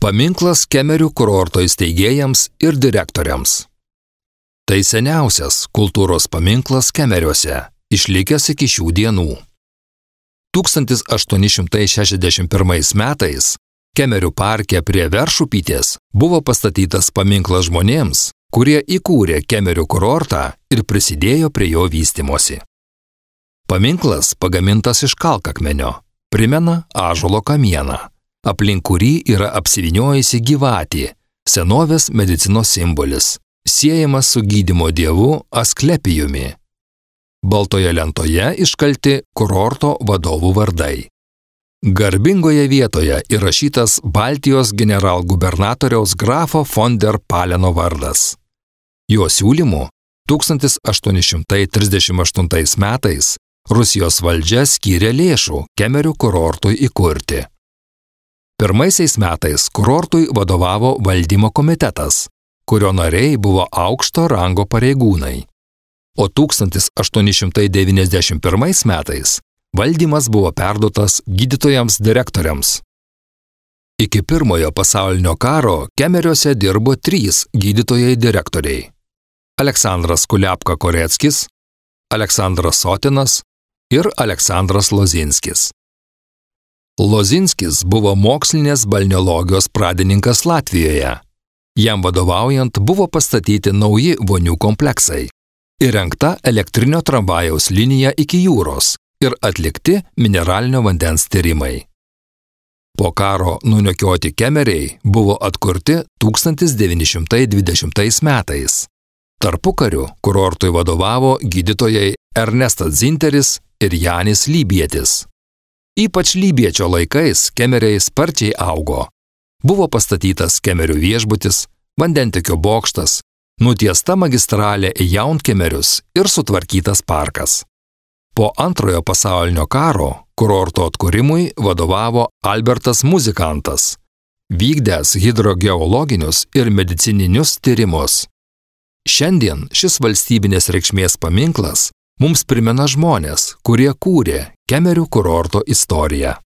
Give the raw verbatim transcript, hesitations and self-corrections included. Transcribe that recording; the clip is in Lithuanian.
Paminklas Kemerių kurorto įsteigėjams ir direktoriams. Tai seniausias kultūros paminklas Kemeriuose, išlikęs iki šių dienų. tūkstantis aštuoni šimtai šešiasdešimt pirmais metais Kemerių parke prie Veršupytės buvo pastatytas paminklas žmonėms, kurie įkūrė Kemerių kurortą ir prisidėjo prie jo vystymosi. Paminklas pagamintas iš kalkakmenio, primena ąžuolo kamieną, aplink kurį yra apsivyniojusi gyvatė, senovės medicinos simbolis, siejamas su gydymo dievu Asklepijumi. Baltoje lentoje iškalti kurorto vadovų vardai. Garbingoje vietoje įrašytas Baltijos generalgubernatoriaus grafo von der Paleno vardas. Jo siūlymu tūkstantis aštuoni šimtai trisdešimt aštuntais metais Rusijos valdžia skyrė lėšų Kemerių kurortui įkurti. Pirmaisiais metais kurortui vadovavo valdymo komitetas, kurio nariai buvo aukšto rango pareigūnai. O tūkstantis aštuoni šimtai devyniasdešimt pirmais metais valdymas buvo perduotas gydytojams direktoriams. Iki pirmojo pasaulinio karo Kemeriuose dirbo trys gydytojai direktoriai – Aleksandras Kuliapka-Koreckis, Aleksandras Sotinas ir Aleksandras Lozinskis. Lozinskis buvo mokslinės balneologijos pradininkas Latvijoje. Jam vadovaujant buvo pastatyti nauji vonių kompleksai, įrengta elektrinio tramvajaus linija iki jūros ir atlikti mineralinio vandens tyrimai. Po karo nuniokioti Kemeriai buvo atkurti tūkstantis devyni šimtai dvidešimtais metais. Tarpukariu kurortui vadovavo gydytojai Ernestas Zinteris ir Janis Lybietis. Ypač Lybiečio laikais Kemeriai sparčiai augo. Buvo pastatytas Kemerių viešbutis, vandentekio bokštas, nutiesta magistralė į Jaunkemerius ir sutvarkytas parkas. Po antrojo pasaulinio karo kurorto atkūrimui vadovavo Albertas Muzikantas, vykdęs hidrogeologinius ir medicininius tyrimus. Šiandien šis valstybinės reikšmės paminklas mums primena žmonės, kurie kūrė Kemerių kurorto istoriją.